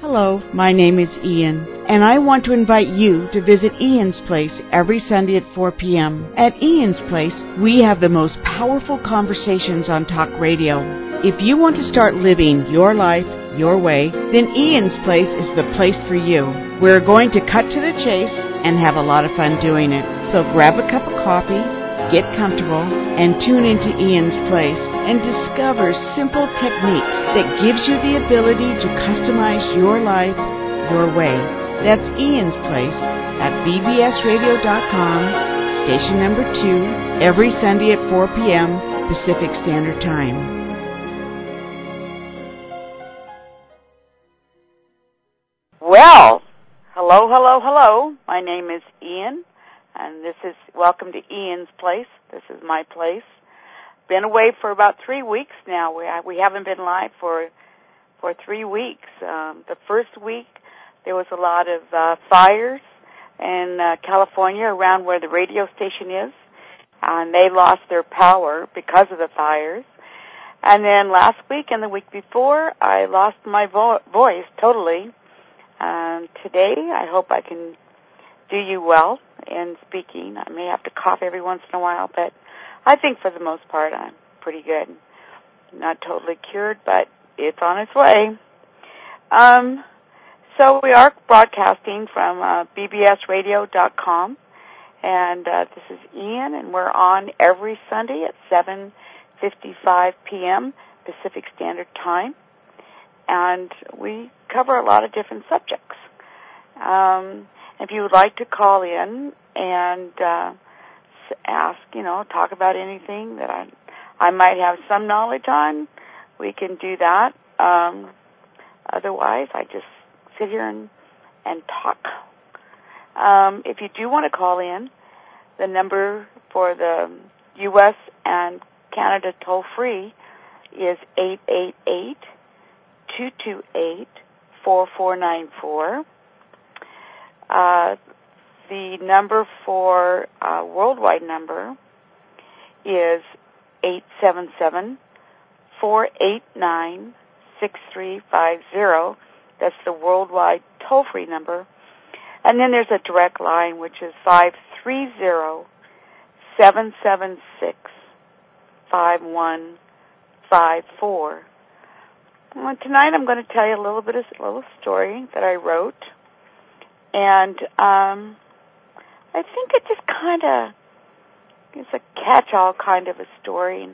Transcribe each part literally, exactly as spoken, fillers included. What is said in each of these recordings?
Hello, my name is Ian, and I want to invite you to visit Ian's Place every Sunday at four p.m. At Ian's Place, we have the most powerful conversations on talk radio. If you want to start living your life your way, then Ian's Place is the place for you. We're going to cut to the chase and have a lot of fun doing it. So grab a cup of coffee, get comfortable, and tune into Ian's Place and discover simple techniques that gives you the ability to customize your life your way. That's Ian's Place at b b s radio dot com, station number two, every Sunday at four p.m. Pacific Standard Time. Well, hello, hello, hello. My name is Ian, and this is, welcome to Ian's Place. This is my place. Been away for about three weeks now. We we haven't been live for for three weeks. Um, the first week there was a lot of uh, fires in uh, California around where the radio station is, and they lost their power because of the fires. And then last week and the week before, I lost my vo- voice totally. Um, today, I hope I can do you well in speaking. I may have to cough every once in a while, but I think for the most part I'm pretty good. Not totally cured, but it's on its way. Um, so we are broadcasting from uh, b b s radio dot com, and uh, this is Ian, and we're on every Sunday at seven fifty-five p.m. Pacific Standard Time, and we cover a lot of different subjects. Um, if you would like to call in and uh, ask, you know, talk about anything that I I might have some knowledge on, we can do that. Um, otherwise, I just sit here and, and talk. Um, if you do want to call in, the number for the U S and Canada toll-free is eight eight eight, two two eight, four four nine four. Uh, the number for uh, worldwide number is eight seven seven, four eight nine, six three five zero. That's the worldwide toll-free number. And then there's a direct line, which is five three zero, seven seven six, five one five four. Well, tonight I'm going to tell you a little bit of a little story that I wrote. And um, I think it just kind of is a catch-all kind of a story,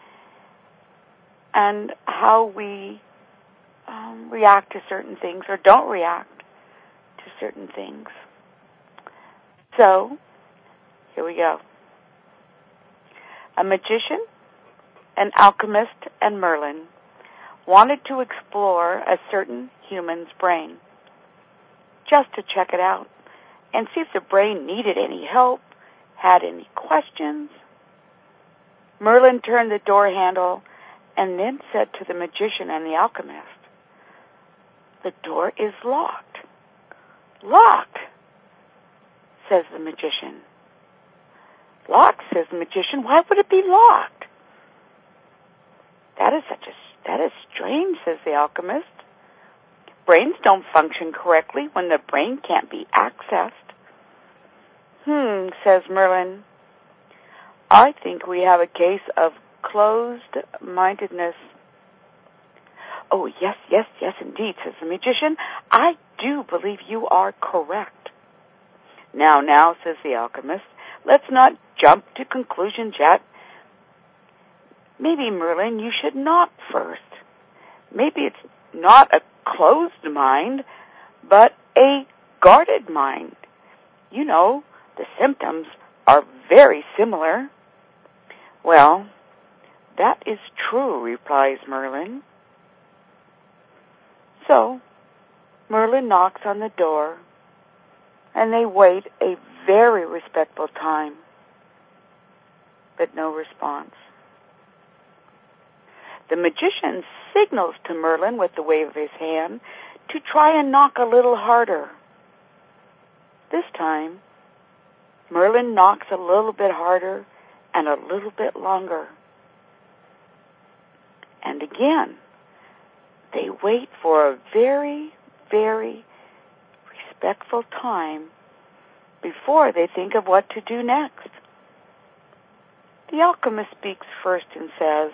and how we um, react to certain things or don't react to certain things. So, here we go. A magician, an alchemist, and Merlin wanted to explore a certain human's brain, just to check it out and see if the brain needed any help, had any questions. Merlin turned the door handle and then said to the magician and the alchemist, "The door is locked." "Locked," says the magician. "Locked," says the magician. "Why would it be locked?" That is such a, that is strange," says the alchemist. "Brains don't function correctly when the brain can't be accessed." "Hmm," says Merlin. "I think we have a case of closed-mindedness." "Oh, yes, yes, yes, indeed," says the magician. "I do believe you are correct." "Now, now," says the alchemist, "let's not jump to conclusions yet. Maybe, Merlin, you should knock first. Maybe it's not a closed mind, but a guarded mind. You know, the symptoms are very similar." "Well, that is true," replies Merlin. So, Merlin knocks on the door, and they wait a very respectful time, but no response. The magician signals to Merlin with the wave of his hand to try and knock a little harder. This time, Merlin knocks a little bit harder and a little bit longer. And again, they wait for a very, very respectful time before they think of what to do next. The alchemist speaks first and says,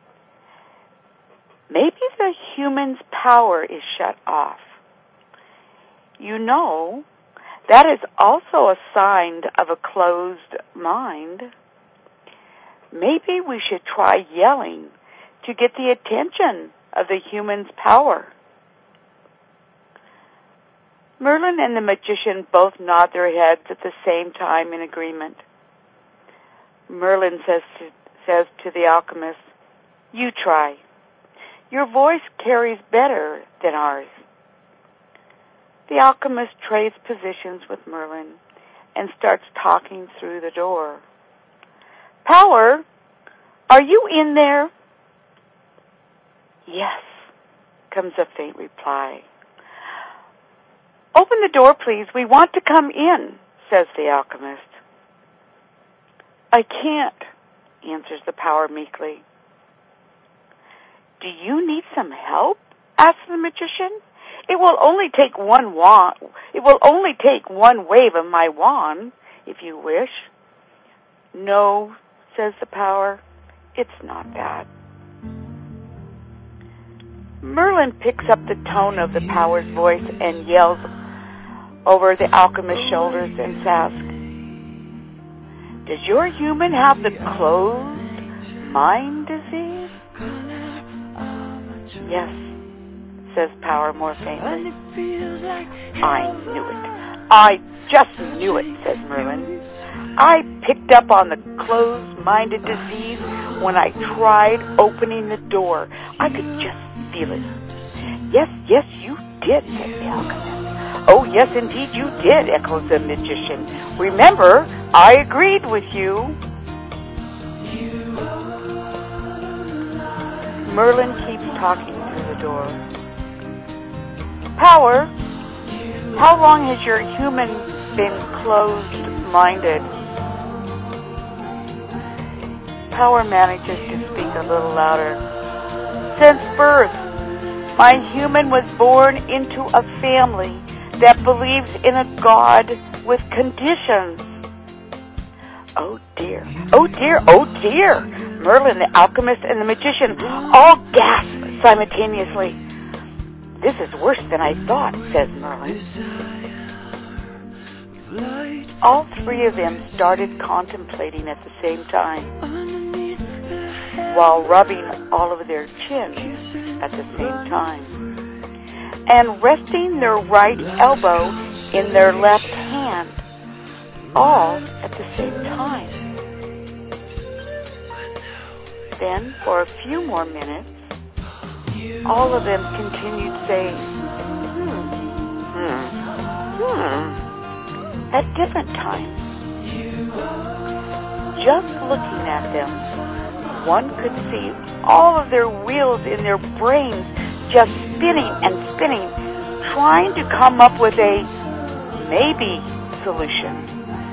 maybe the human's power is shut off. You know, that is also a sign of a closed mind. Maybe we should try yelling to get the attention of the human's power. Merlin and the magician both nod their heads at the same time in agreement. Merlin says to, says to the alchemist, you try. Your voice carries better than ours. The alchemist trades positions with Merlin and starts talking through the door. Power, are you in there? Yes, comes a faint reply. Open the door, please. We want to come in, says the alchemist. I can't, answers the power meekly. Do you need some help? Asks the magician. It will only take one wand. It will only take one wave of my wand, if you wish. No, says the power. It's not that. Merlin picks up the tone of the power's voice and yells over the alchemist's shoulders and asks, does your human have the closed mind disease? Yes, says Power more faintly. I knew it. I just knew it, says Merlin. I picked up on the closed-minded disease when I tried opening the door. I could just feel it. Yes, yes, you did, said the alchemist. Oh, yes, indeed you did, echoes the magician. Remember, I agreed with you. Merlin keeps talking through the door. Power, how long has your human been closed-minded? Power manages to speak a little louder. Since birth, my human was born into a family that believes in a God with conditions. Oh dear, oh dear, oh dear. Merlin, the alchemist, and the magician all gasp simultaneously. This is worse than I thought, says Merlin. All three of them started contemplating at the same time, while rubbing all over their chins at the same time, and resting their right elbow in their left hand, all at the same time. Then, for a few more minutes, all of them continued saying, hmm, hmm, hmm, at different times. Just looking at them, one could see all of their wheels in their brains just spinning and spinning, trying to come up with a maybe solution.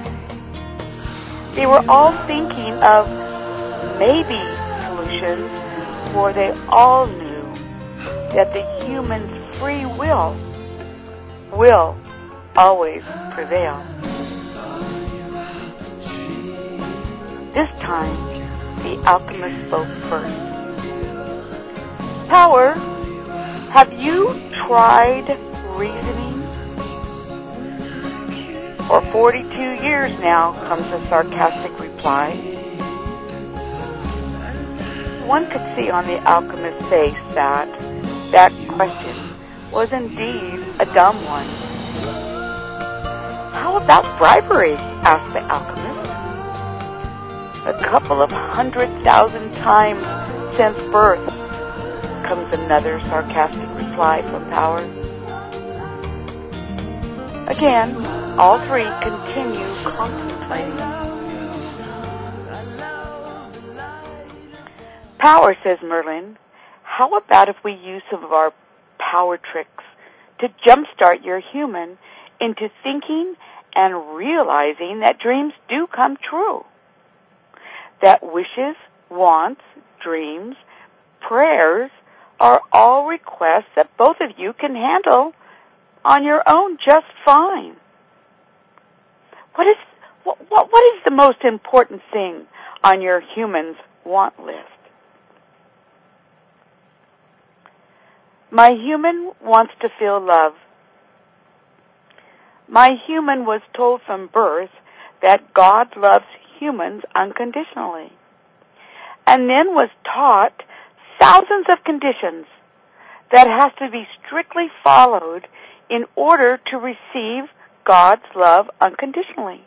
They were all thinking of maybe solutions, for they all knew that the human's free will will always prevail. This time, the alchemist spoke first. Power, have you tried reasoning? For forty-two years now, comes the sarcastic reply. One could see on the alchemist's face that that question was indeed a dumb one. How about bribery? Asked the alchemist. A couple of hundred thousand times since birth, comes another sarcastic reply from Power. Again, all three continue contemplating. Power, says Merlin, how about if we use some of our power tricks to jumpstart your human into thinking and realizing that dreams do come true? That wishes, wants, dreams, prayers are all requests that both of you can handle on your own just fine. What is what, what, what is the most important thing on your human's want list? My human wants to feel love. My human was told from birth that God loves humans unconditionally, and then was taught thousands of conditions that has to be strictly followed in order to receive God's love unconditionally.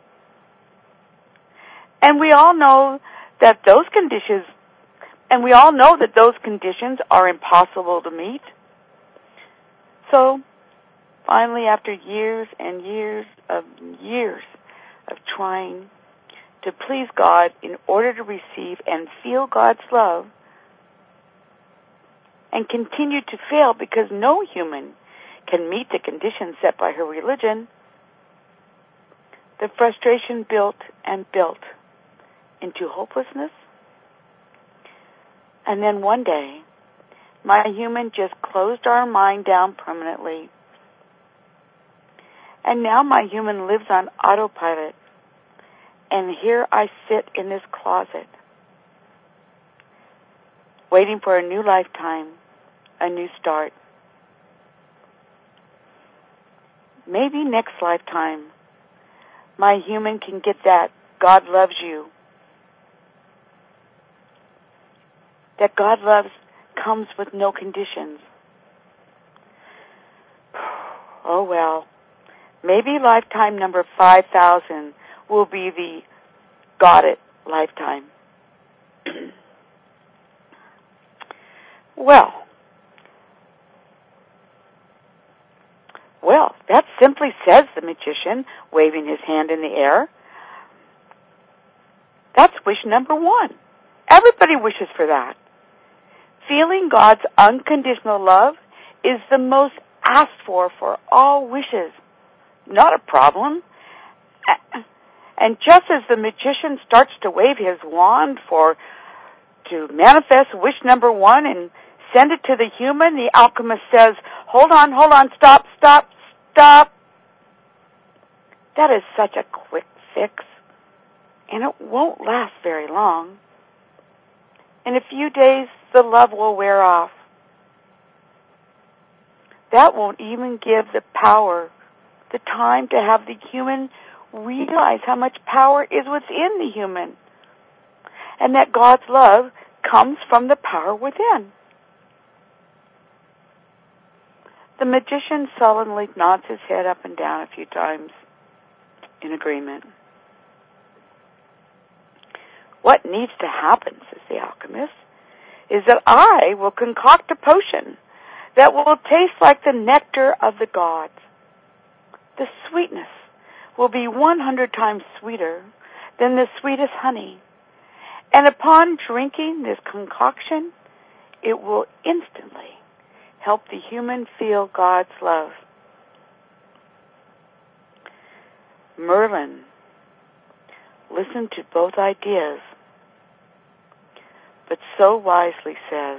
And we all know that those conditions, and we all know that those conditions are impossible to meet. So, finally, after years and years of years of trying to please God in order to receive and feel God's love, and continue to fail because no human can meet the conditions set by her religion, the frustration built and built into hopelessness. And then one day, my human just closed our mind down permanently. And now my human lives on autopilot. And here I sit in this closet, waiting for a new lifetime, a new start. Maybe next lifetime, my human can get that God loves you. That God loves comes with no conditions. Oh well, maybe lifetime number five thousand will be the got it lifetime. Well, well, that simply says the magician, waving his hand in the air. That's wish number one. Everybody wishes for that. Feeling God's unconditional love is the most asked for for all wishes. Not a problem. And just as the magician starts to wave his wand for to manifest wish number one and send it to the human, the alchemist says, hold on, hold on, stop, stop, stop. That is such a quick fix, and it won't last very long. In a few days, the love will wear off. That won't even give the power, the time to have the human realize how much power is within the human, and that God's love comes from the power within. The magician sullenly nods his head up and down a few times in agreement. What needs to happen, says the alchemist, is that I will concoct a potion that will taste like the nectar of the gods. The sweetness will be one hundred times sweeter than the sweetest honey. And upon drinking this concoction, it will instantly help the human feel God's love. Merlin listened to both ideas, but so wisely says,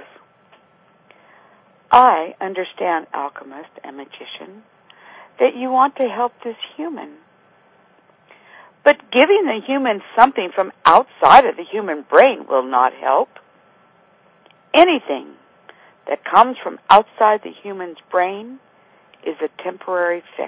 I understand, alchemist and magician, that you want to help this human. But giving the human something from outside of the human brain will not help. Anything that comes from outside the human's brain is a temporary fix.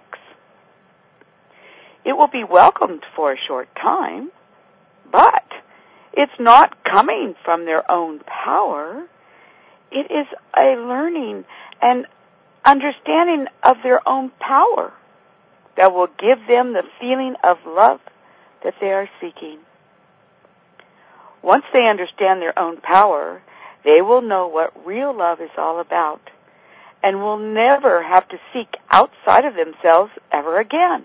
It will be welcomed for a short time, but it's not coming from their own power. It is a learning and understanding of their own power that will give them the feeling of love that they are seeking. Once they understand their own power, they will know what real love is all about and will never have to seek outside of themselves ever again.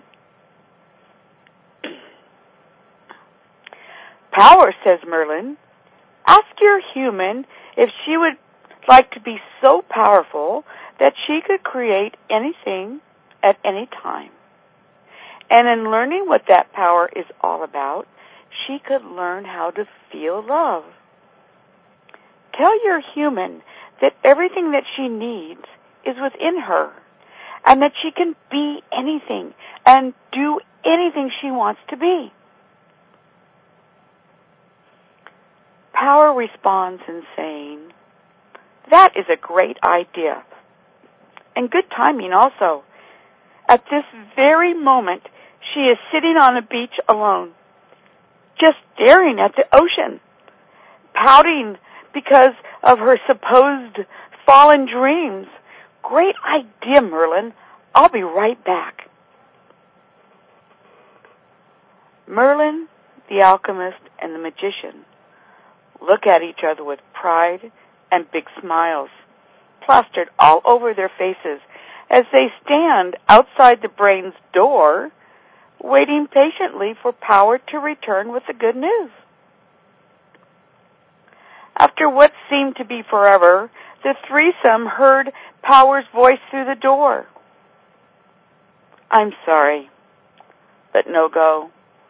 Power, says Merlin, ask your human if she would like to be so powerful that she could create anything at any time. And in learning what that power is all about, she could learn how to feel love. Tell your human that everything that she needs is within her, and that she can be anything and do anything she wants to be. Power responds in saying, "That is a great idea." And good timing also. At this very moment, she is sitting on a beach alone, just staring at the ocean, pouting because of her supposed fallen dreams. "Great idea, Merlin. I'll be right back." Merlin, the alchemist, and the magician look at each other with pride and big smiles plastered all over their faces as they stand outside the brain's door, waiting patiently for Power to return with the good news. After what seemed to be forever, the threesome heard Power's voice through the door. "I'm sorry, but no go.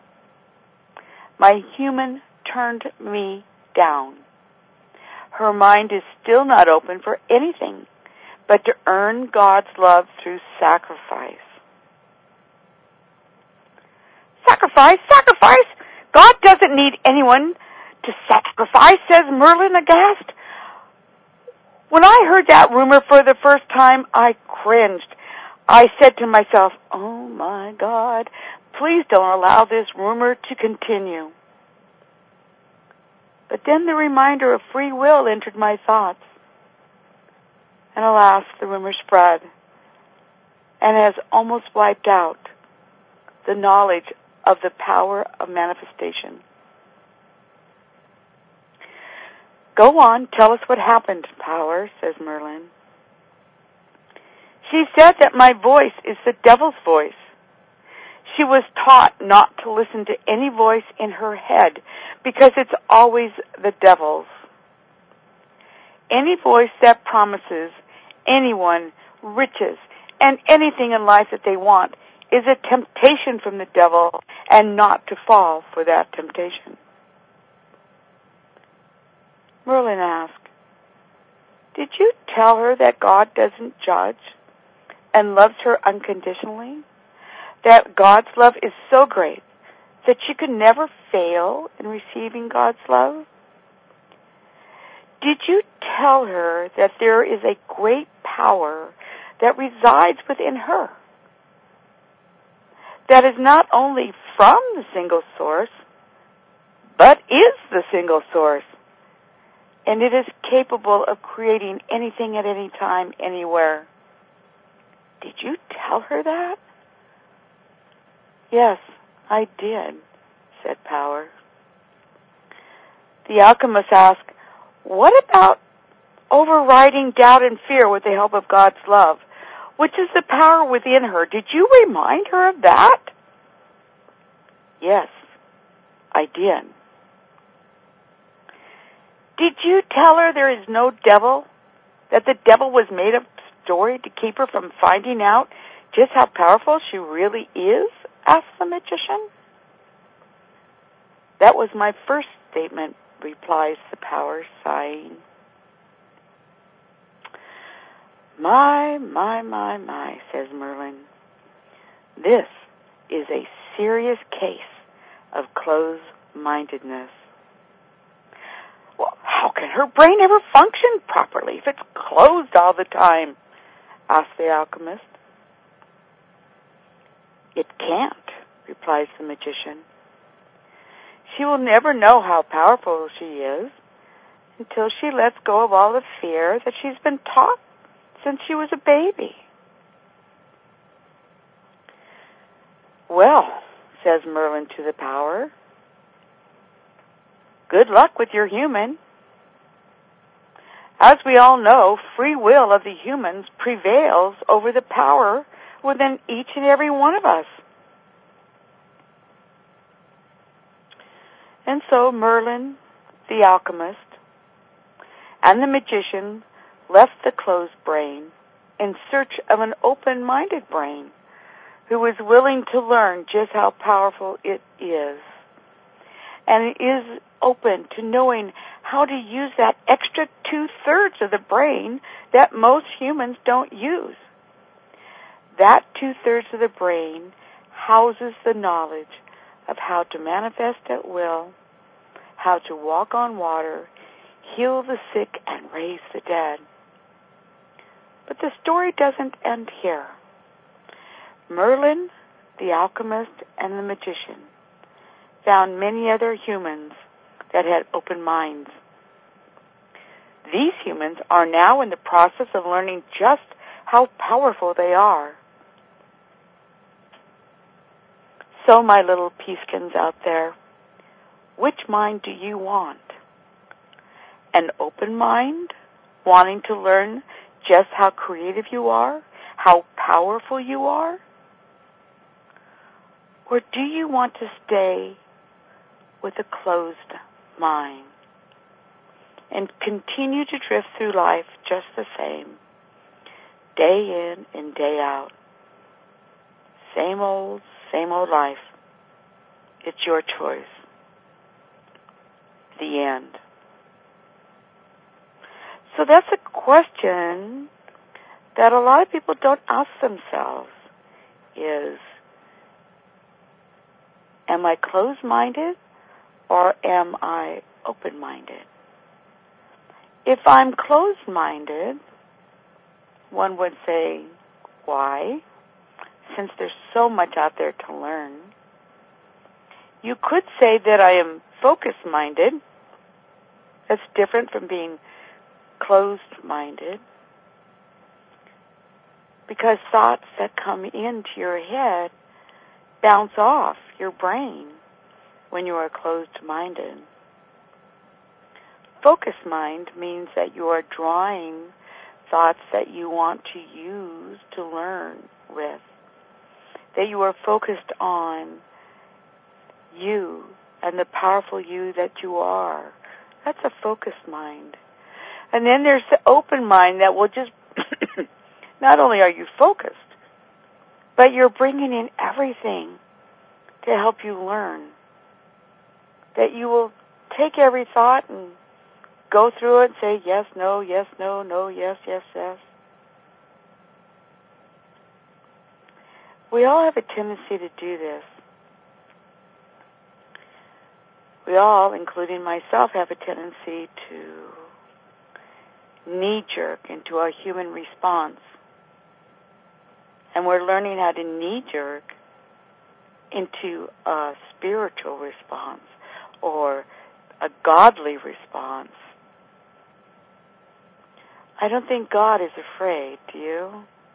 My human turned me down. Her mind is still not open for anything but to earn God's love through sacrifice." "Sacrifice? Sacrifice? God doesn't need anyone to sacrifice," says Merlin aghast. When I heard that rumor for the first time, I cringed. I said to myself, "Oh my God, please don't allow this rumor to continue." But then the reminder of free will entered my thoughts. And alas, the rumor spread and has almost wiped out the knowledge of the power of manifestation. "Go on, tell us what happened, Power," says Merlin. "She said that my voice is the devil's voice. She was taught not to listen to any voice in her head because it's always the devil's. Any voice that promises anyone riches and anything in life that they want is a temptation from the devil, and not to fall for that temptation." Merlin asked, "Did you tell her that God doesn't judge and loves her unconditionally? That God's love is so great that she could never fail in receiving God's love? Did you tell her that there is a great power that resides within her, that is not only from the single source, but is the single source, and it is capable of creating anything at any time, anywhere? Did you tell her that?" "Yes, I did," said Power. The alchemist asked, "What about overriding doubt and fear with the help of God's love, which is the power within her? Did you remind her of that?" "Yes, I did." "Did you tell her there is no devil, that the devil was made up story to keep her from finding out just how powerful she really is?" asked the magician. "That was my first statement," replies the Power, sighing. "My, my, my, my," says Merlin. "This is a serious case of closed-mindedness." "Well, how can her brain ever function properly if it's closed all the time?" asked the alchemist. "It can't," replies the magician. "She will never know how powerful she is until she lets go of all the fear that she's been taught since she was a baby." "Well," says Merlin to the Power, "good luck with your human. As we all know, free will of the humans prevails over the power within each and every one of us." And so Merlin, the alchemist, and the magician left the closed brain in search of an open-minded brain who is willing to learn just how powerful it is, and is open to knowing how to use that extra two-thirds of the brain that most humans don't use. That two-thirds of the brain houses the knowledge of how to manifest at will, how to walk on water, heal the sick, and raise the dead. But the story doesn't end here. Merlin, the alchemist, and the magician found many other humans that had open minds. These humans are now in the process of learning just how powerful they are. So, my little peaskins out there, which mind do you want? An open mind, wanting to learn just how creative you are, how powerful you are? Or do you want to stay with a closed mind and continue to drift through life just the same, day in and day out? Same old, same old life. It's your choice. The end. So that's a question that a lot of people don't ask themselves is, am I closed-minded or am I open-minded? If I'm closed-minded, one would say, why? Since there's so much out there to learn. You could say that I am focused-minded. That's different from being closed-minded. Because thoughts that come into your head bounce off your brain when you are closed-minded. Focused mind means that you are drawing thoughts that you want to use to learn with. That you are focused on you and the powerful you that you are. That's a focused mind. And then there's the open mind that will just, not only are you focused, but you're bringing in everything to help you learn. That you will take every thought and go through it and say yes, no, yes, no, no, yes, yes, yes. We all have a tendency to do this. We all, including myself, have a tendency to knee-jerk into a human response. And we're learning how to knee-jerk into a spiritual response or a godly response. I don't think God is afraid, do you?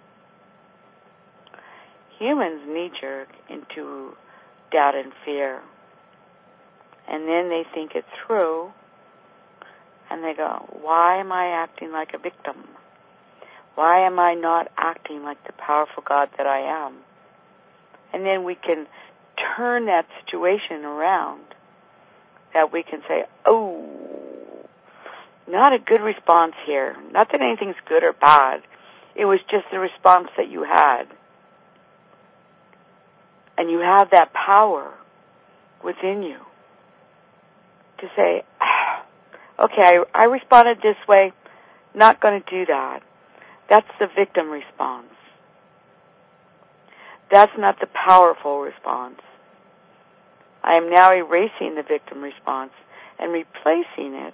Humans knee-jerk into doubt and fear. And then they think it through, and they go, why am I acting like a victim? Why am I not acting like the powerful God that I am? And then we can turn that situation around, that we can say, oh, not a good response here. Not that anything's good or bad. It was just the response that you had. And you have that power within you to say, ah, okay, I, I responded this way, not going to do that. That's the victim response. That's not the powerful response. I am now erasing the victim response and replacing it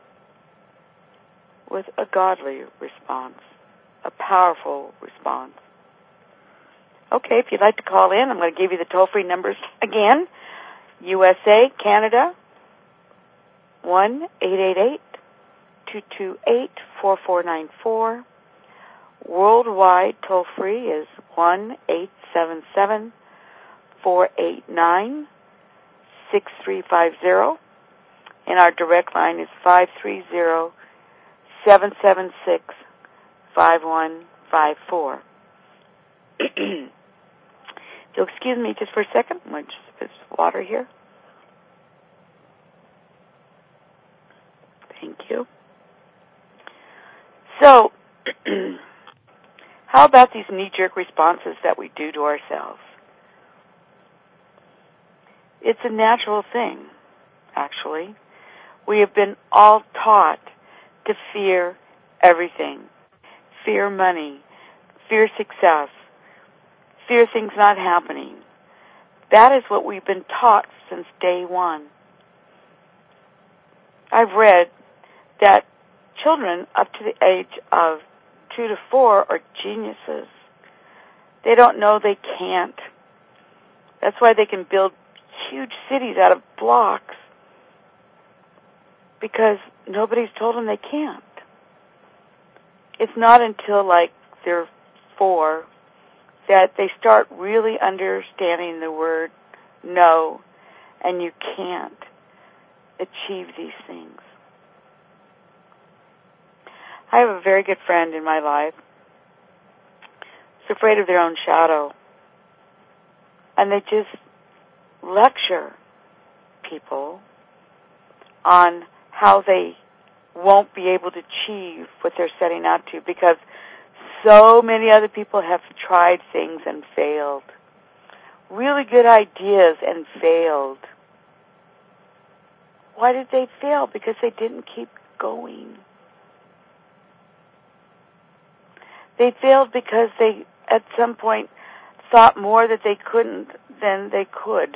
with a godly response, a powerful response. Okay, if you'd like to call in, I'm going to give you the toll-free numbers again. U S A, Canada, one eight eight eight, two two eight, four four nine four. Worldwide toll-free is one eight seven seven, four eight nine, six three five zero. And our direct line is five three zero, seven seven six, five one five four. If you'll excuse me just for a second, I'm going to just put some water here. Thank you. So, how about these knee-jerk responses that we do to ourselves? It's a natural thing, actually. We have been all taught to fear everything. Fear money, fear success, fear things not happening. That is what we've been taught since day one. I've read that children up to the age of two to four are geniuses. They don't know they can't. That's why they can build huge cities out of blocks, because nobody's told them they can't. It's not until like they're four that they start really understanding the word no, and you can't achieve these things. I have a very good friend in my life who's afraid of their own shadow, and they just lecture people on how they won't be able to achieve what they're setting out to, because so many other people have tried things and failed. Really good ideas and failed. Why did they fail? Because they didn't keep going. They failed because they, at some point, thought more that they couldn't than they could.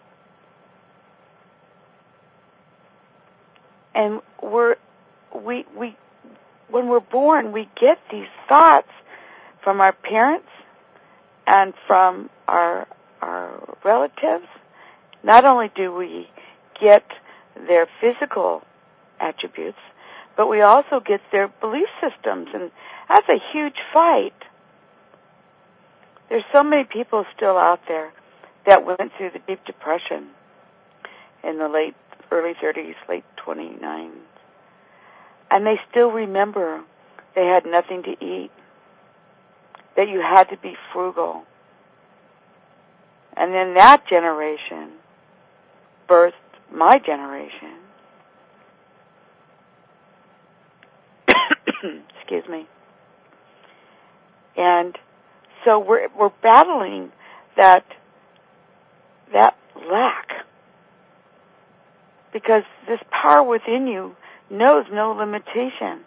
And we're, we, we, when we're born, we get these thoughts from our parents and from our, our relatives. Not only do we get their physical attributes, but we also get their belief systems, and that's a huge fight. There's so many people still out there that went through the Deep Depression in the late, early thirties, late twenty-nines, and they still remember they had nothing to eat, that you had to be frugal. And then that generation birthed my generation. Excuse me. And so we're we're battling that that lack, because this power within you knows no limitation.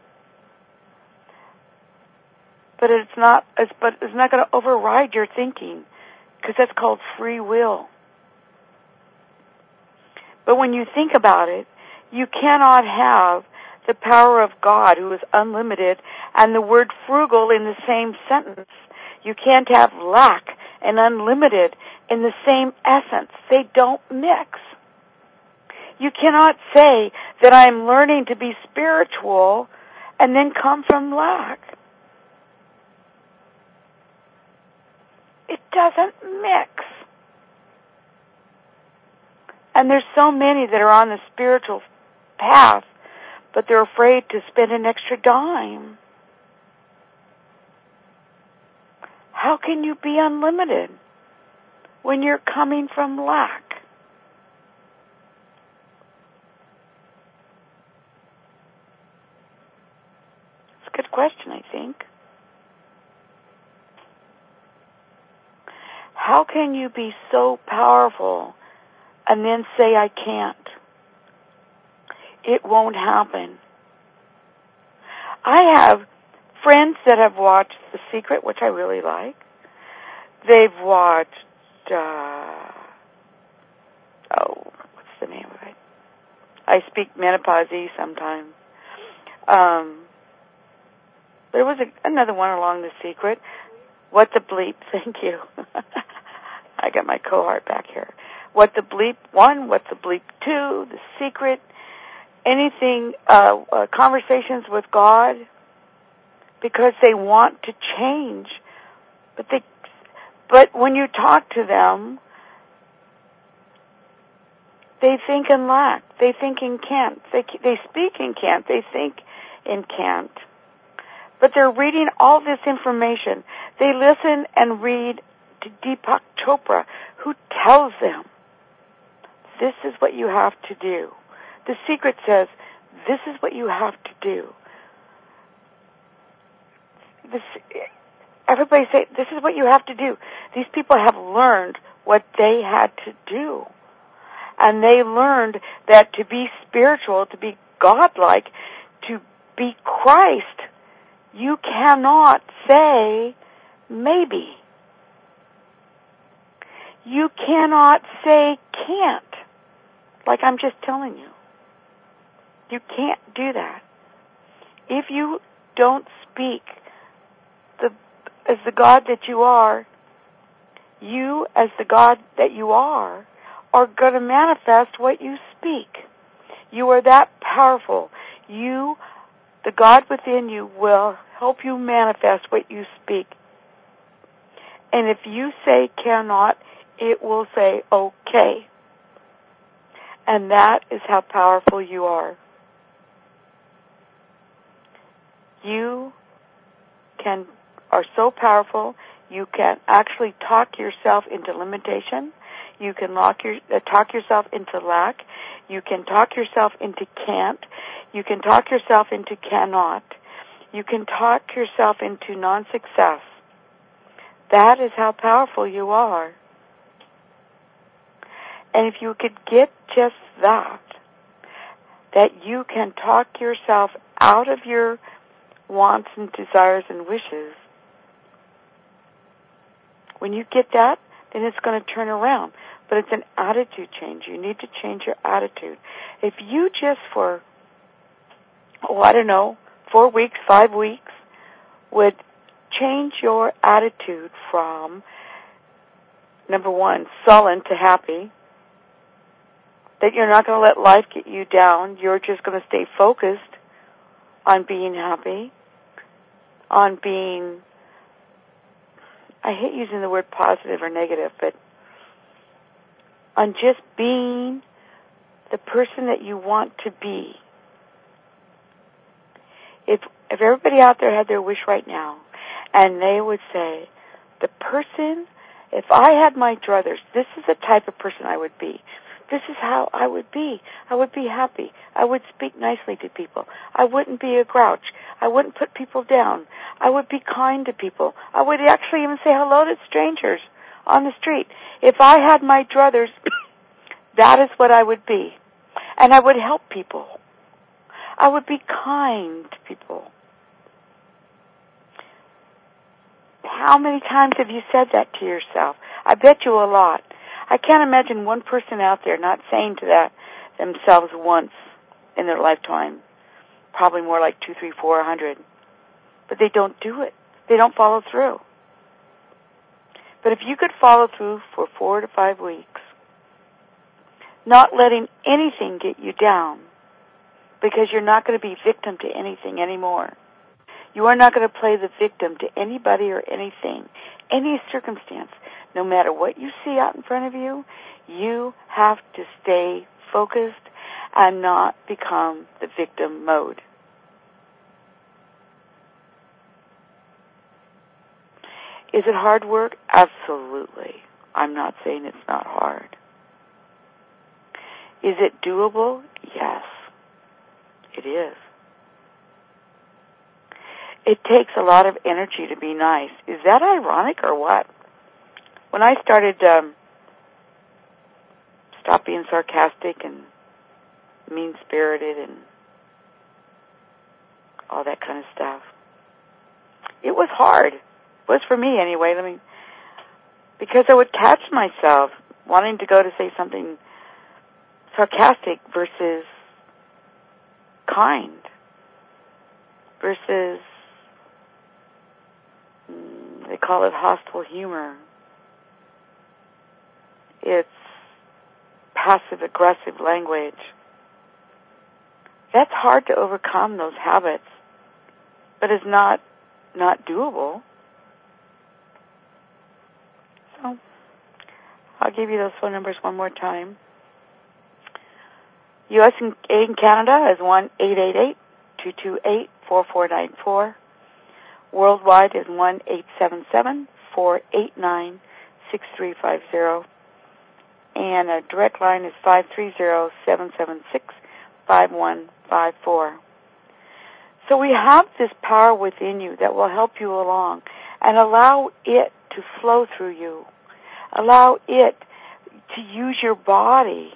But it's not it's, but it's not going to override your thinking, because that's called free will. But when you think about it, you cannot have the power of God, who is unlimited, and the word frugal in the same sentence. You can't have lack and unlimited in the same essence. They don't mix. You cannot say that I'm learning to be spiritual and then come from lack. It doesn't mix. And there's so many that are on the spiritual path, but they're afraid to spend an extra dime. How can you be unlimited when you're coming from lack? It's a good question, I think. How can you be so powerful and then say, I can't? It won't happen. I have friends that have watched The Secret, which I really like. They've watched, uh, oh, what's the name of it? I Speak Menopause sometimes. Um, there was a, another one along The Secret. What the Bleep, thank you. I got my cohort back here. What the Bleep one, What the Bleep two, The Secret, anything, uh, uh, conversations with God, because they want to change. But they, but when you talk to them, they think in lack. They think in can't. They, they speak in can't. They think in can't. But they're reading all this information. They listen and read to Deepak Chopra, who tells them, this is what you have to do. The Secret says, this is what you have to do. This, everybody say, this is what you have to do. These people have learned what they had to do. And they learned that to be spiritual, to be godlike, to be Christ, you cannot say maybe. You cannot say can't, like I'm just telling you. You can't do that. If you don't speak the, as the God that you are, you as the God that you are, are going to manifest what you speak. You are that powerful. You, the God within you, will help you manifest what you speak. And if you say cannot, it will say okay. And that is how powerful you are. You can are so powerful, you can actually talk yourself into limitation. You can lock your, uh, talk yourself into lack. You can talk yourself into can't. You can talk yourself into cannot. You can talk yourself into non-success. That is how powerful you are. And if you could get just that, that you can talk yourself out of your wants and desires and wishes, when you get that, then it's going to turn around. But it's an attitude change. You need to change your attitude. If you just for, oh, I don't know, four weeks, five weeks, would change your attitude from, number one, sullen to happy, that you're not going to let life get you down. You're just going to stay focused on being happy, on being, I hate using the word positive or negative, but on just being the person that you want to be. If if everybody out there had their wish right now, and they would say, the person, if I had my druthers, this is the type of person I would be. This is how I would be. I would be happy. I would speak nicely to people. I wouldn't be a grouch. I wouldn't put people down. I would be kind to people. I would actually even say hello to strangers on the street. If I had my druthers, that is what I would be. And I would help people. I would be kind to people. How many times have you said that to yourself? I bet you a lot. I can't imagine one person out there not saying to that themselves once in their lifetime. Probably more like two, three, four, a hundred. But they don't do it. They don't follow through. But if you could follow through for four to five weeks, not letting anything get you down, because you're not going to be victim to anything anymore. You are not going to play the victim to anybody or anything, any circumstance. No matter what you see out in front of you, you have to stay focused and not become the victim mode. Is it hard work? Absolutely. I'm not saying it's not hard. Is it doable? Yes, it is. It takes a lot of energy to be nice. Is that ironic or what? When I started um, stop being sarcastic and mean-spirited and all that kind of stuff, it was hard. It was for me anyway. I mean, because I would catch myself wanting to go to say something sarcastic versus kind versus, they call it hostile humor. It's passive-aggressive language. That's hard to overcome, those habits, but it's not not doable. So I'll give you those phone numbers one more time. U S and Canada is one eight eight eight, two two eight, four four nine four. Worldwide is one eight seven seven, four eight nine, six three five zero. And a direct line is five three zero, seven seven six, five one five four. So we have this power within you that will help you along and allow it to flow through you. Allow it to use your body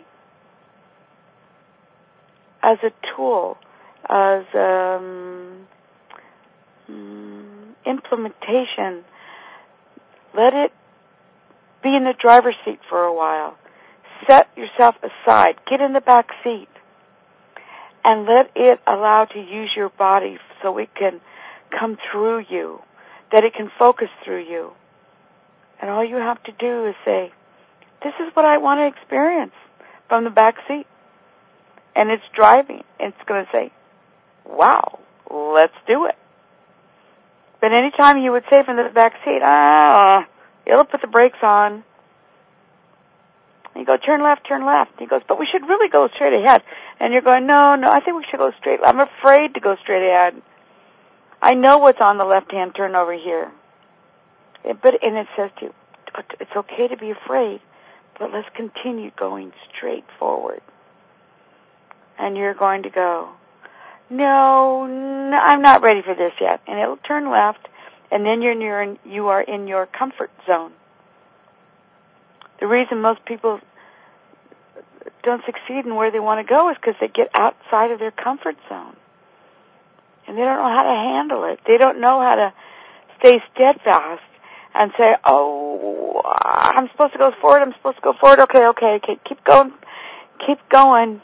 as a tool, as um, implementation. Let it Be in the driver's seat for a while. Set yourself aside. Get in the back seat. And let it allow to use your body so it can come through you, that it can focus through you. And all you have to do is say, this is what I want to experience from the back seat. And it's driving. It's going to say, wow, let's do it. But anytime you would say from the back seat, ah, it'll put the brakes on. You go, turn left, turn left. He goes, but we should really go straight ahead. And you're going, no, no, I think we should go straight. I'm afraid to go straight ahead. I know what's on the left-hand turn over here. It, but and it says to you, it's okay to be afraid, but let's continue going straight forward. And you're going to go, no, no, I'm not ready for this yet. And it'll turn left, and then you're near, you are in your comfort zone. The reason most people don't succeed in where they want to go is because they get outside of their comfort zone. And they don't know how to handle it. They don't know how to stay steadfast and say, oh, I'm supposed to go forward, I'm supposed to go forward. Okay, okay, okay, keep going, keep going.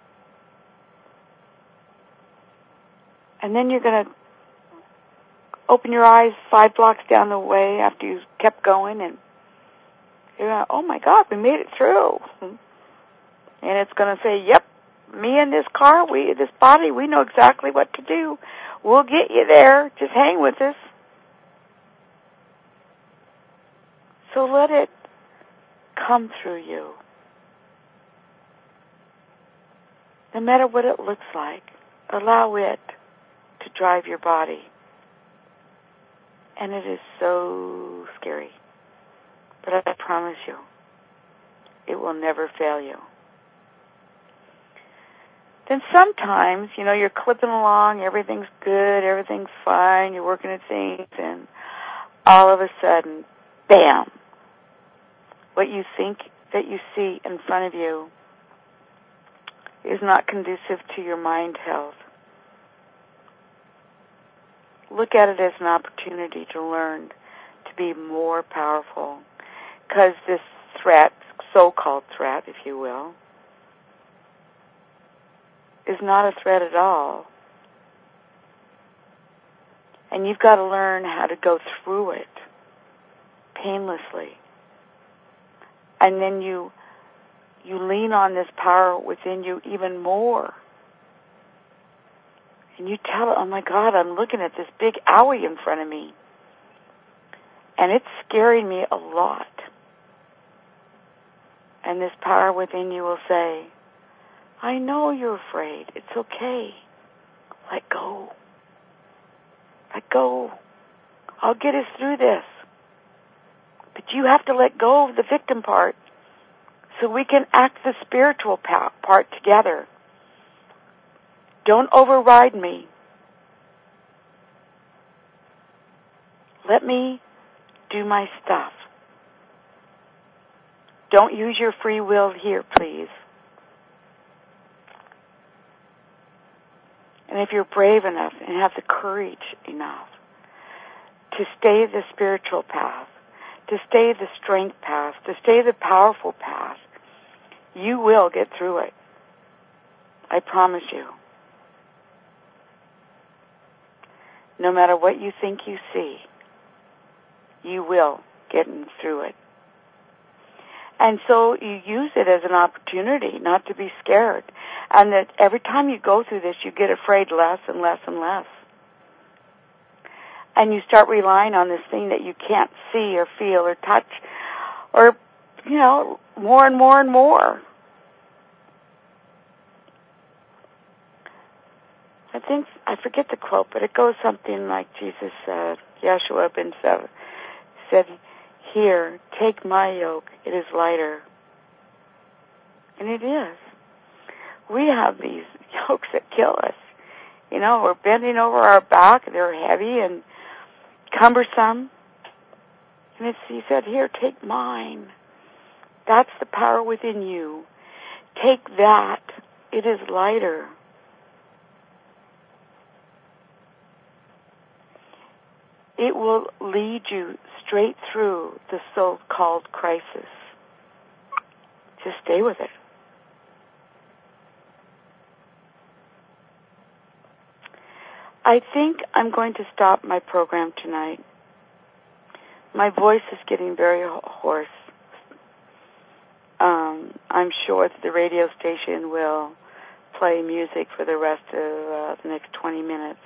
And then you're going to open your eyes five blocks down the way after you kept going, and you're going, oh my God, we made it through. And it's going to say, yep, me and this car, we, this body, we know exactly what to do. We'll get you there. Just hang with us. So let it come through you. No matter what it looks like, allow it to drive your body. And it is so scary. But I promise you, it will never fail you. Then sometimes, you know, you're clipping along, everything's good, everything's fine, you're working at things, and all of a sudden, bam, what you think that you see in front of you is not conducive to your mind health. Look at it as an opportunity to learn to be more powerful, because this threat, so-called threat, if you will, is not a threat at all. And you've got to learn how to go through it painlessly. And then you you lean on this power within you even more. And you tell it, oh my God, I'm looking at this big owie in front of me. And it's scaring me a lot. And this power within you will say, I know you're afraid. It's okay. Let go. Let go. I'll get us through this. But you have to let go of the victim part so we can act the spiritual part together. Don't override me. Let me do my stuff. Don't use your free will here, please. And if you're brave enough and have the courage enough to stay the spiritual path, to stay the strength path, to stay the powerful path, you will get through it. I promise you. No matter what you think you see, you will get through it. And so you use it as an opportunity not to be scared. And that every time you go through this, you get afraid less and less and less. And you start relying on this thing that you can't see or feel or touch or, you know, more and more and more. I think, I forget the quote, but it goes something like Jesus said, Yeshua ben Sev said, here, take my yoke, it is lighter. And it is. We have these yokes that kill us. You know, we're bending over our back, they're heavy and cumbersome. And it's, he said, here, take mine. That's the power within you. Take that. It is lighter. it will lead you straight through the so-called crisis. Just stay with it. I think I'm going to stop my program tonight. My voice is getting very hoarse. Um, I'm sure that the radio station will play music for the rest of uh, the next twenty minutes.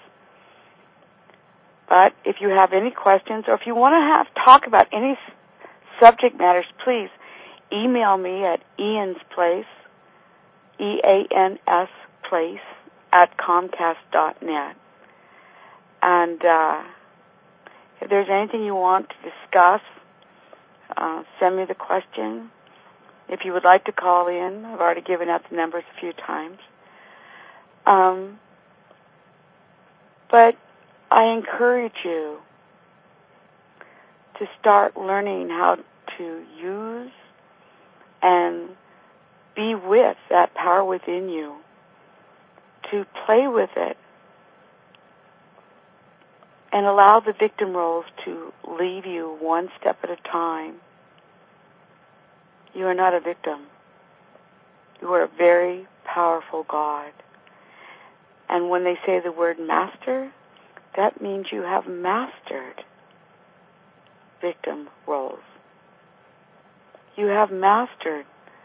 But if you have any questions, or if you want to have talk about any s- subject matters, please email me at Ian's Place, E A N S Place, at Comcast dot net. And uh, if there's anything you want to discuss, uh, send me the question. If you would like to call in, I've already given out the numbers a few times. Um, but I encourage you to start learning how to use and be with that power within you, to play with it, and allow the victim roles to leave you one step at a time. You are not a victim. You are a very powerful God. And when they say the word master, that means you have mastered victim roles. You have mastered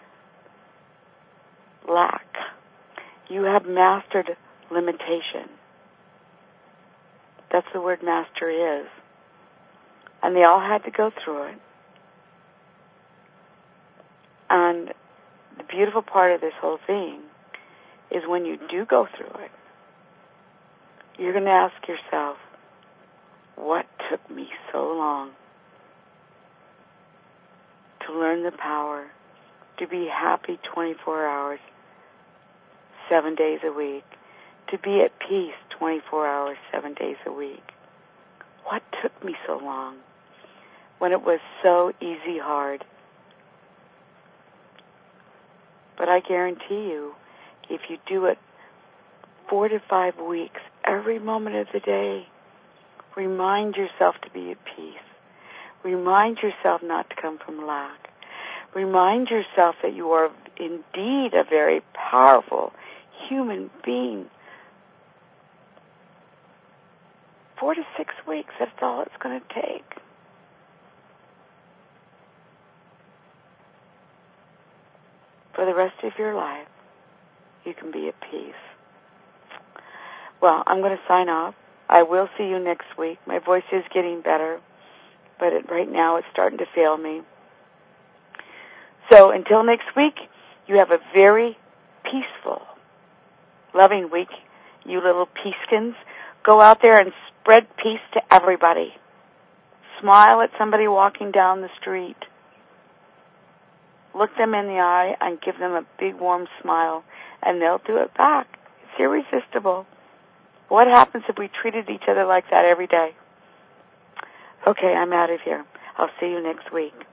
lack. You have mastered limitation. That's the word master is. And they all had to go through it. And the beautiful part of this whole thing is when you do go through it, you're going to ask yourself, what took me so long to learn the power to be happy twenty-four hours, seven days a week, to be at peace twenty-four hours, seven days a week? What took me so long when it was so easy hard? But I guarantee you, if you do it four to five weeks, every moment of the day, remind yourself to be at peace. Remind yourself not to come from lack. Remind yourself that you are indeed a very powerful human being. Four to six weeks, that's all it's going to take. For the rest of your life, you can be at peace. Well, I'm going to sign off. I will see you next week. My voice is getting better, but it, right now it's starting to fail me. So until next week, you have a very peaceful, loving week, you little peaskins. Go out there and spread peace to everybody. Smile at somebody walking down the street. Look them in the eye and give them a big warm smile, and they'll do it back. It's irresistible. What happens if we treated each other like that every day? Okay, I'm out of here. I'll see you next week.